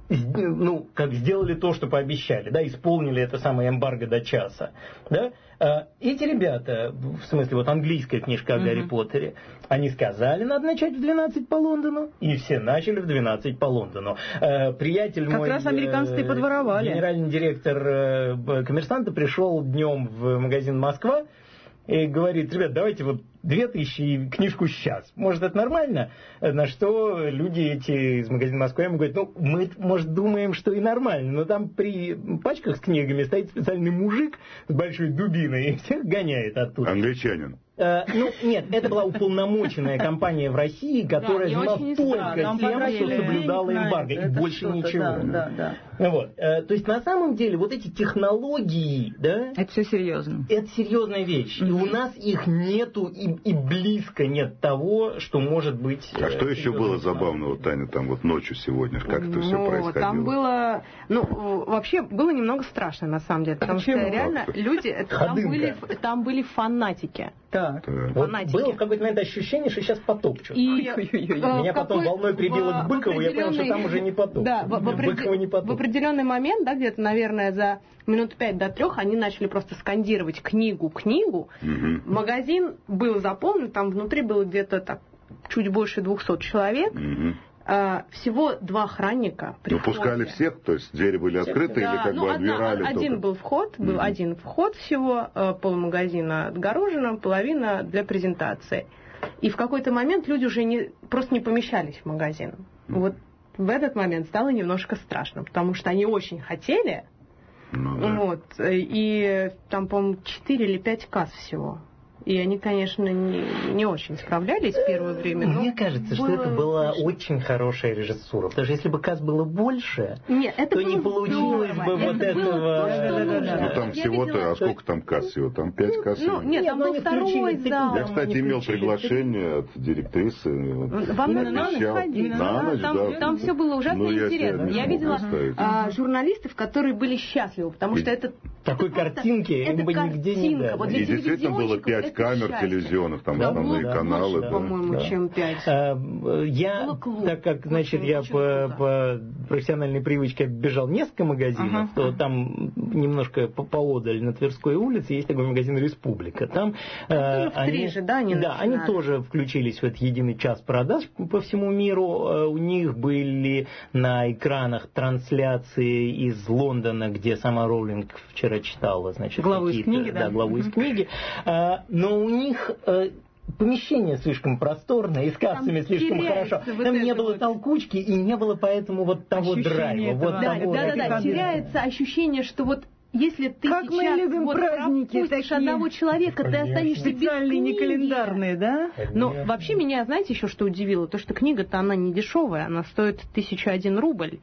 ну, как сделали то, что пообещали, да, исполнили это самое эмбарго до часа, да. Эти ребята, в смысле, вот английская книжка о mm-hmm. Гарри Поттере, они сказали, надо начать в двенадцать по Лондону, и все начали в двенадцать по Лондону. Приятель как мой, раз американцы и подворовали. Генеральный директор «Коммерсанта» пришел днем в магазин «Москва» и говорит: ребят, давайте вот две тысячи и книжку сейчас. Может, это нормально? На что люди эти из магазина «Москва» ему говорят: ну, мы, может, думаем, что и нормально, но там при пачках с книгами стоит специальный мужик с большой дубиной и всех гоняет оттуда. Англичанин. Uh, ну, нет, это была уполномоченная компания в России, которая да, занималась только тем, что соблюдала эмбарго, и больше ничего. Да, да, да. Вот. Uh, то есть, на самом деле, вот эти технологии, да... Это все серьезно. Это серьезная вещь. Mm-hmm. И у нас их нету, и, и близко нет того, что может быть... А что еще было забавного, Таня, там вот ночью сегодня? Как это все ну, происходило? Там было... Ну, вообще, было немного страшно, на самом деле, потому Почему? что реально люди... Там были, там были фанатики. Так. Вот было в какой-то момент ощущение, что сейчас потопчут. И меня потом волной прибило к Быкову, я понял, что там уже не потопчут. Да, в, в, опред... в определенный момент, да, где-то, наверное, за минут пять до трех они начали просто скандировать книгу, книгу. Угу. Магазин был заполнен, там внутри было где-то так чуть больше двухсот человек. Угу. Всего два охранника. Ну, пускали всех, то есть двери были открыты, да, или как ну, бы отбирали? Одна, один был вход, был mm-hmm. один вход всего, полмагазина отгорожено, половина для презентации. И в какой-то момент люди уже не, просто не помещались в магазин. Mm-hmm. Вот в этот момент стало немножко страшно, потому что они очень хотели, ну, да. вот, и там, по-моему, четыре или пять касс всего. И они, конечно, не, не очень справлялись в первое время. Мне кажется, что это была страшно. Очень хорошая режиссура. Потому что если бы касс было больше, Нет, это то не получилось здорово. бы это вот этого... Ну там всего-то, а сколько там касс всего? Там пять касс? Ну, нет, там был второй зал. Я, кстати, имел приглашение от директрисы. Вам надо на ночь ходить. На ночь, там, да. там все было ужасно ну, интересно. Я, я видела а, журналистов, которые были счастливы, потому что это... Такой картинки им бы нигде не дали. Вот и действительно было пять камер телевизионных, там да, основные да, каналы. Да, по-моему, да. чем пять. А, я, так как, значит, я по, по профессиональной привычке бежал несколько магазинов, uh-huh. то там немножко поодаль на Тверской улице есть такой магазин «Республика». Там а, они, же, да, они, да, они тоже включились в этот единый час продаж по всему миру. У них были на экранах трансляции из Лондона, где сама Роулинг вчера читала, значит, главу из книги, да, да, главу из книги. А, но у них э, помещение слишком просторное и с кассами там слишком хорошо. Вот там не было вот толкучки и не было поэтому вот того драйва. Вот да, того, да, да, да, теряется ощущение, что вот если ты как сейчас мы вот пропустишь одного человека, конечно. Ты останешься без книги. Не календарные, да? Но вообще меня, знаете, еще что удивило? То, что книга-то она не дешевая, она стоит тысяча один рубль.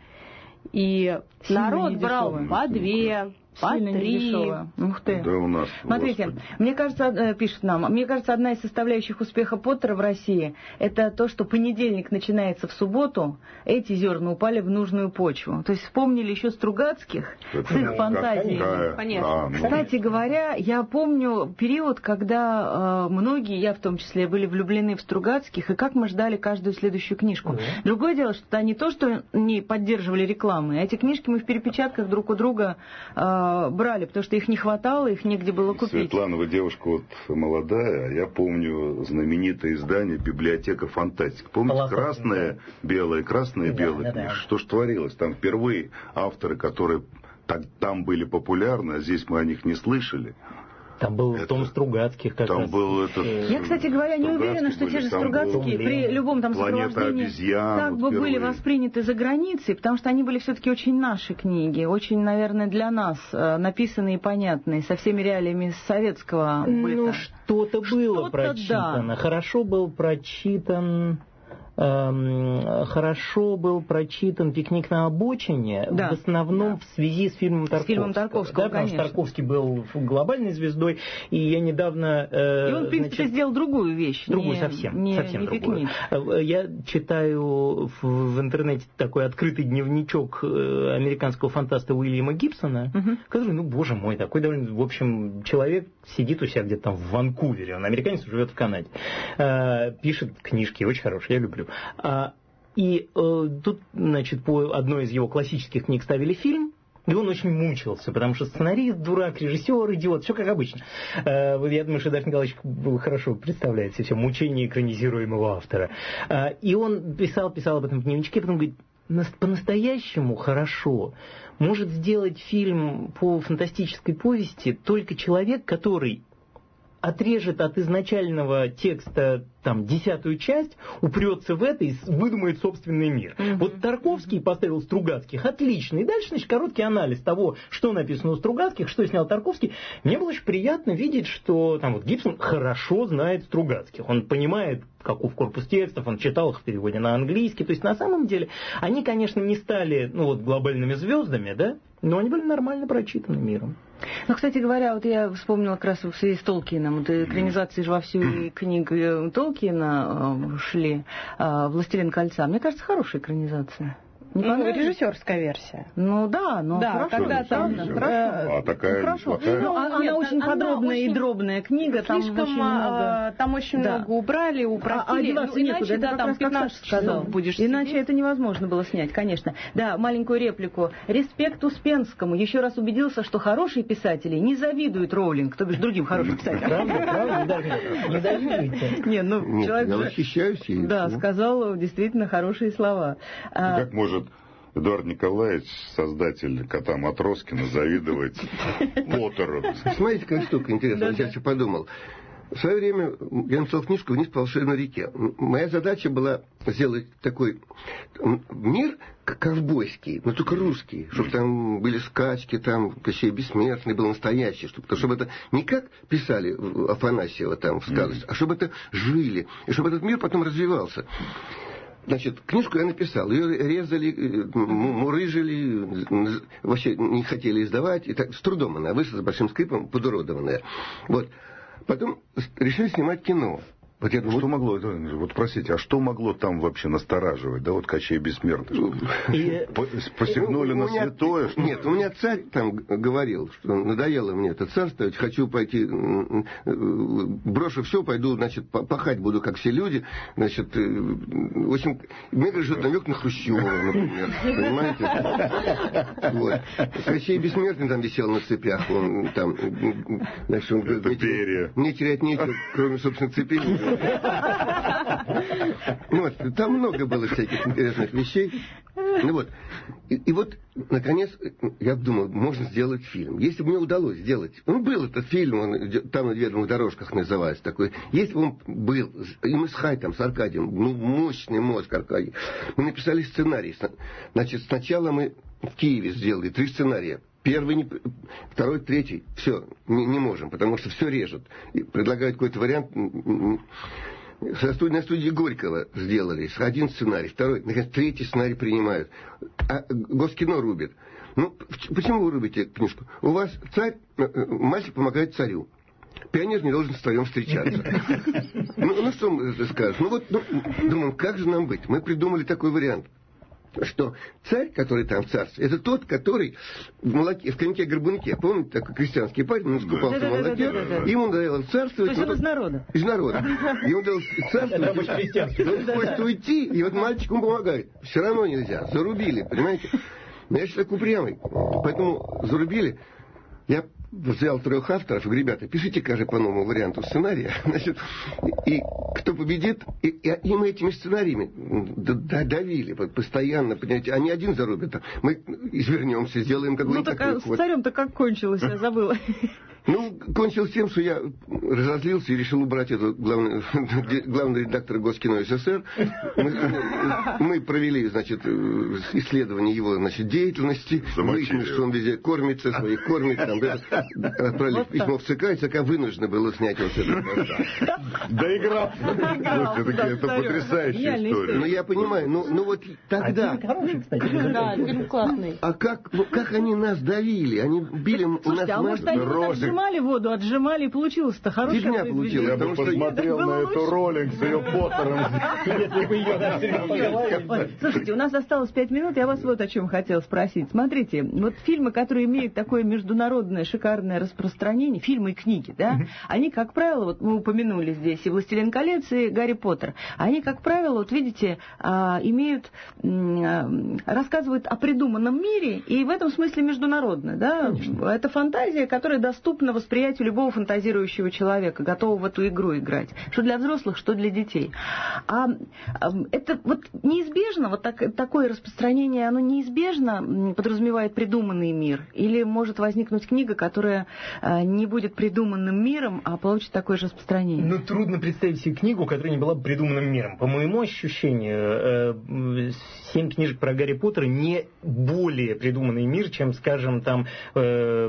И сильно народ брал по две, по три. Ух ты. Да у нас. Смотрите, Господи. Мне кажется, пишут нам, мне кажется, одна из составляющих успеха Поттера в России это то, что понедельник начинается в субботу, эти зерна упали в нужную почву. То есть вспомнили еще Стругацких это с их фантазией. Конечно. А, ну. Кстати говоря, я помню период, когда э, многие, я в том числе, были влюблены в Стругацких, и как мы ждали каждую следующую книжку. Mm-hmm. Другое дело, что они то, что не поддерживали рекламы, эти книжки мы в перепечатках друг у друга э, брали, потому что их не хватало, их негде было купить. Светлана, вы девушка вот молодая, а я помню знаменитое издание «Библиотека фантастики». Помните, Полосатый, красное, да. белое, красное, да, белое. Да, да. Что ж творилось? Там впервые авторы, которые так, там были популярны, а здесь мы о них не слышали. Там был это, Том Стругацких как там раз. Был этот, я, кстати говоря, не уверена, что те же Стругацкие при любом там сопровождении так бы были восприняты за границей, потому что они были все-таки очень наши книги, очень, наверное, для нас написанные и понятные, со всеми реалиями советского быта. Ну, что-то было что-то прочитано. Да. Хорошо был прочитан... Хорошо был прочитан «Пикник на обочине», да, в основном да. в связи с фильмом Тарковского. С фильмом Тарковского, да, потому что Тарковский был глобальной звездой, и я недавно... И он, в принципе, значит, сделал другую вещь. Другую не, совсем, не, совсем не другую. Пикник. Я читаю в, в интернете такой открытый дневничок американского фантаста Уильяма Гибсона, угу. который, ну, боже мой, такой довольно, в общем, человек сидит у себя где-то там в Ванкувере, он американец, живет в Канаде, пишет книжки, очень хорошие, я люблю. А И э, тут, значит, по одной из его классических книг ставили фильм, и он очень мучился, потому что сценарист дурак, режиссер идиот, все как обычно. Э, я думаю, что Дарья Николаевич хорошо представляет себе все мучения экранизируемого автора. Э, и он писал, писал об этом в дневничке, потом говорит, по-настоящему хорошо может сделать фильм по фантастической повести только человек, который отрежет от изначального текста там десятую часть, упрется в это и выдумает собственный мир. Mm-hmm. Вот Тарковский поставил Стругацких, отлично. И дальше, значит, короткий анализ того, что написано у Стругацких, что снял Тарковский. Мне было очень приятно видеть, что там вот Гибсон хорошо знает Стругацких. Он понимает, каков корпус текстов, он читал их в переводе на английский. То есть, на самом деле, они, конечно, не стали, ну, вот, глобальными звездами, да, но они были нормально прочитаны миром. Ну, кстати говоря, вот я вспомнила как раз в связи с Толкиеном. Вот экранизации же во всю книгу Толкиена шли, «Властелин кольца». Мне кажется, хорошая экранизация. Ну, режиссерская версия. Ну да, но да, хорошо, когда там, хорошо. А такая ну, хорошо. плохая? Ну, она Нет, очень она подробная очень, и дробная книга, там слишком, очень много. Там очень да. много убрали, упростили. А, а ну, иначе, да, там пятнадцать часов будешь Иначе сидеть. это невозможно было снять, конечно. Да, маленькую реплику. Респект Успенскому. Еще раз убедился, что хорошие писатели не завидуют Роулинг, то бишь другим хорошим писателям. Правда, правда, не завидуете. Не, ну, человек я восхищаюсь ей. Да, сказал действительно хорошие слова. Как может Эдуард Николаевич, создатель кота Матроскина, завидовать Поттеру? Смотрите, какая штука интересная. Я сейчас подумал. В свое время я написал книжку «Вниз по волшебной реке». Моя задача была сделать такой мир ковбойский, но только русский, чтобы там были скачки, там Кощей Бессмертный был настоящий, чтобы, чтобы это не как писали Афанасьева там в сказочке, а чтобы это жили, и чтобы этот мир потом развивался. Значит, книжку я написал, ее резали, мурыжили, вообще не хотели издавать, и так, с трудом она вышла, с большим скрипом, подуродованная. Вот. Потом решили снимать кино. Вот я думаю, что могло, вот простите, а что могло там вообще настораживать? Да вот Кощей Бессмертный. И... Посягнули на меня, святое? Что нет, у меня царь там говорил, что надоело мне это царствовать, хочу пойти, брошу все, пойду, значит, пахать буду, как все люди. Значит, в общем, мне говорит, намек на Хрущева, например. Понимаете? Вот. Кощей Бессмертный там висел на цепях, он там, значит, он говорит, мне, мне терять нечего, кроме, собственно, цепей. Ну, вот, там много было всяких интересных вещей. Ну, вот. И, и вот, наконец, я думал, можно сделать фильм. Если бы мне удалось сделать... Он был этот фильм, он там на «Ведомых дорожках» называется такой. Если бы он был, и мы с Хайтом, с Аркадием, ну, мощный мозг Аркадий, мы написали сценарий. Значит, сначала мы в Киеве сделали три сценария. Первый, не, второй, третий, все, не, не можем, потому что все режут. И предлагают какой-то вариант. На студии, на студии Горького сделали один сценарий, второй, наконец, третий сценарий принимают. А Госкино рубит. Ну, почему вы рубите книжку? У вас царь, мальчик помогает царю. Пионер не должен с царем встречаться. Ну, ну что ты скажешь? Ну вот, ну, думаем, как же нам быть? Мы придумали такой вариант. Что царь, который там в царстве, это тот, который в молоке, в коньяке-горбунке, помните, такой крестьянский парень, он скупался да, в молоке, да, да, да, да. Ему надоело царствовать. То есть он из народа? Из народа. Ему надоело царствовать, он хочет уйти, и вот мальчик ему помогает. Все равно нельзя, зарубили, понимаете? Но я человек упрямый, поэтому зарубили. Я взял трех авторов и говорю, ребята, пишите, каждый по новому варианту сценария. Значит, и кто победит, и, и мы этими сценариями давили постоянно, понимаете, они один зарубят, мы извернемся, сделаем какой-то... Ну так а с царем-то как кончилось, я забыла. Ну, кончилось тем, что я разозлился и решил убрать эту главную, главный редактор Госкино СССР. Мы, мы провели, значит, исследование его, значит, деятельности. Выяснили, что он везде кормится, своих кормит. Там, отправили вот письмо в ЦК, и ЦК вынуждено было снять его с этого поста. Доиграл. Это потрясающая история. Ну, я понимаю, ну вот тогда... Да, фильм классный. А как они нас давили? Они били у нас... А может, они отжимали воду, отжимали, и получилось-то хорошее Фигня получилась. Я бы посмотрел на эту ролик с ее Поттером. Если бы ее начали. Слушайте, у нас осталось пять минут, я вас вот о чем хотела спросить. Смотрите, вот фильмы, которые имеют такое международное шикарное распространение, фильмы и книги, да, они, как правило, вот мы упомянули здесь и «Властелин колец», и «Гарри Поттер», они, как правило, вот видите, имеют, рассказывают о придуманном мире, и в этом смысле международно, да. Конечно. Это фантазия, которая доступна восприятию любого фантазирующего человека, готового в эту игру играть. Что для взрослых, что для детей. А это вот неизбежно, вот так, такое распространение, оно неизбежно подразумевает придуманный мир? Или может возникнуть книга, которая не будет придуманным миром, а получит такое же распространение? Ну, трудно представить себе книгу, которая не была бы придуманным миром. По моему ощущению, семь книжек про Гарри Поттера не более придуманный мир, чем, скажем, там э,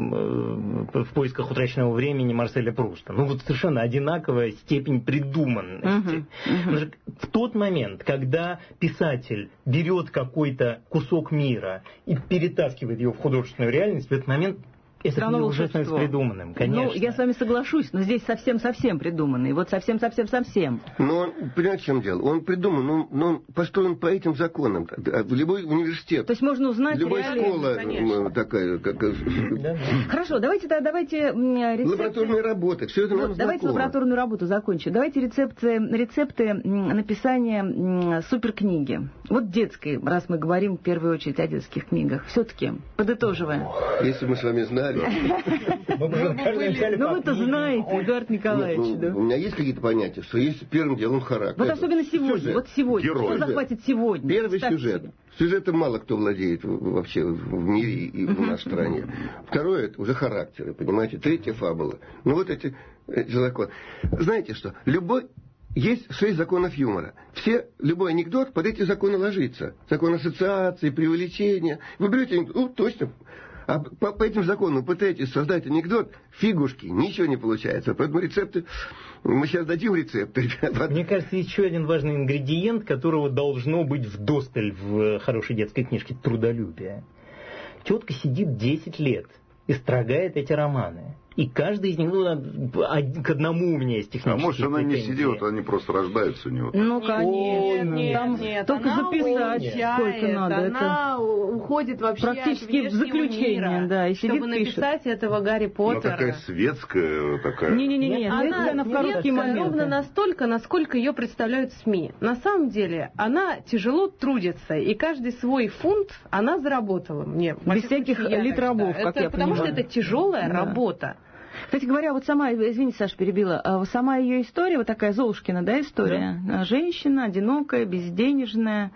в поисках утраченного времени Марселя Пруста. Ну вот совершенно одинаковая степень придуманности. Uh-huh, uh-huh. В тот момент, когда писатель берет какой-то кусок мира и перетаскивает его в художественную реальность, в этот момент это уже становится придуманным, конечно. Ну, я с вами соглашусь, но здесь совсем-совсем придуманный. Вот совсем-совсем-совсем. Но, понимаете, в чем дело? Он придуман, но, но он построен по этим законам. В любой университет. То есть можно узнать любая реалии, школа конечно. Такая. Как... Да. Хорошо, давайте тогда давайте рецепты. Лабораторные работы, все это нам вот, давайте знакомо. Лабораторную работу закончим. Давайте рецепты, рецепты написания суперкниги. Вот детской, раз мы говорим в первую очередь о детских книгах. Все-таки, подытоживая. Если мы с вами знали. Ну вы-то знаете, Эдуард Николаевич. У меня есть какие-то понятия, что есть первым делом характер. Вот особенно сегодня. Вот сегодня. Что захватит сегодня? Первый сюжет. Сюжетом мало кто владеет вообще в мире и в нашей стране. Второе, это уже характеры, понимаете. Третья фабула. Ну вот эти законы. Знаете что? Любой... Есть шесть законов юмора. Все, любой анекдот под эти законы ложится. Закон ассоциации, преувеличения. Вы берете анекдот, ну, точно. А по, по этим законам пытаетесь создать анекдот, фигушки, ничего не получается. Поэтому рецепты... Мы сейчас дадим рецепты. Мне кажется, еще один важный ингредиент, которого должно быть вдосталь в хорошей детской книжке – трудолюбие. Тетка сидит десять лет и строгает эти романы. И каждый из них, ну, к одному у меня есть технические А может, она претензии. не сидит, они просто рождаются у него. Ну, конечно. Нет, Там нет, только она записать уезжает, сколько надо. Она это уходит вообще практически от в заключение, мира, да, и сидит, чтобы написать пишет. этого Гарри Поттера. Она такая светская, такая... Не-не-не, она, она в короткие моменты. Ровно настолько, насколько ее представляют СМИ. На самом деле, она тяжело трудится, и каждый свой фунт она заработала. Мне, без всяких литрабов, как это, я потому понимаю. что это тяжелая да. работа. Кстати говоря, вот сама, извините, Саша, перебила, сама ее история, вот такая Золушкина, да, история. Да. Женщина, одинокая, безденежная,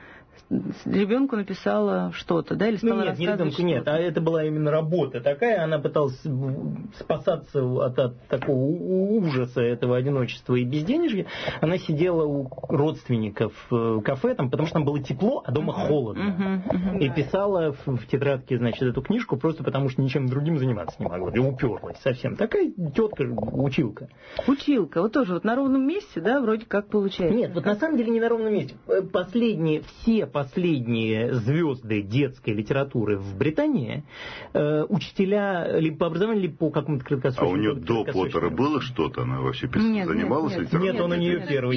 ребенку написала что-то, да, или стала ну, нет, не ребенку, нет, а это была именно работа такая, она пыталась спасаться от, от такого ужаса этого одиночества и безденежья. Она сидела у родственников в кафе, там, потому что там было тепло, а дома холодно. Uh-huh, uh-huh, и писала в, в тетрадке, значит, эту книжку просто потому, что ничем другим заниматься не могла. И уперлась совсем. Такая тетка, училка. Училка, вот тоже вот на ровном месте, да, вроде как получается. Нет, вот на самом деле не на ровном месте. Последние, все последние звезды детской литературы в Британии э, учителя либо по образованию, либо по какому-то краткосрочному. А у нее до Поттера было что-то? Она вообще нет, нет, занималась нет, литературой? Нет, он у нее первый.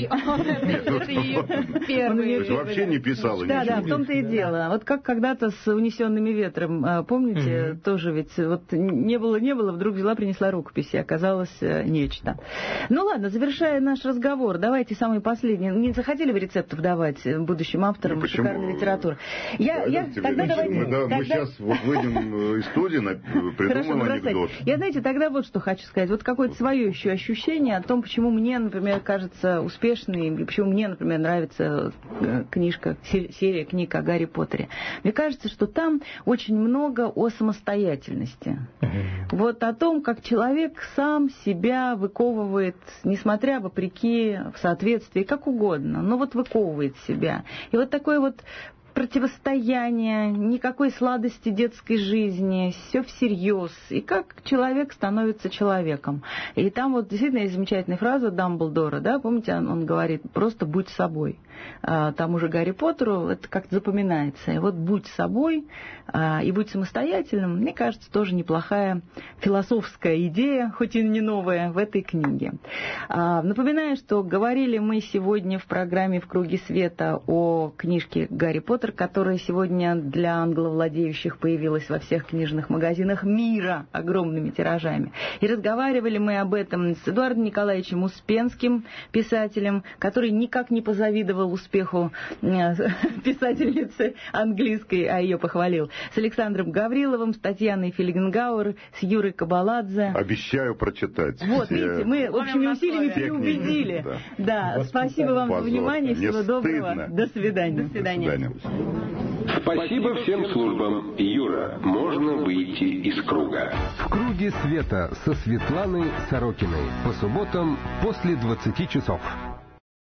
Это ее первый. То есть вообще не писала ничего? Да, да, в том-то и дело. Вот как когда-то с «Унесенными ветром», помните, тоже ведь вот не было, не было, вдруг взяла, принесла рукопись, и оказалось нечто. Ну ладно, завершая наш разговор, давайте самые последние. Не захотели бы рецептов давать будущим авторам шикарной литературы? Я, я, тогда давайте, мы, да, тогда... мы сейчас вот выйдем из студии, придумаем анекдот. Я, знаете, тогда вот что хочу сказать. Вот какое-то свое еще ощущение о том, почему мне, например, кажется успешной, и почему мне, например, нравится книжка, серия книг о Гарри Поттере. Мне кажется, что там очень много о самостоятельности. Вот о том, как человек сам себя выковывает, несмотря вопреки, в соответствии, как угодно, но вот выковывает себя. И вот такое вот противостояния, никакой сладости детской жизни, все всерьез. И как человек становится человеком. И там вот действительно есть замечательная фраза Дамблдора, да, помните, он, он говорит, просто будь собой. А, тому же Гарри Поттеру это как-то запоминается. И вот будь собой а, и будь самостоятельным, мне кажется, тоже неплохая философская идея, хоть и не новая, в этой книге. А, напоминаю, что говорили мы сегодня в программе «В круге света» о книжке «Гарри Поттер», которая сегодня для англовладеющих появилась во всех книжных магазинах мира огромными тиражами. И разговаривали мы об этом с Эдуардом Николаевичем Успенским, писателем, который никак не позавидовал успеху писательницы английской, а ее похвалил, с Александром Гавриловым, с Татьяной Филингауэр, с Юрой Кабаладзе. Обещаю прочитать. Вот, видите, мы общими усилиями переубедили. Да, да. Спасибо вам за внимание, всего доброго. До свидания. До свидания. Спасибо всем службам. Юра, можно выйти из круга. В круге света со Светланой Сорокиной. По субботам после двадцати часов.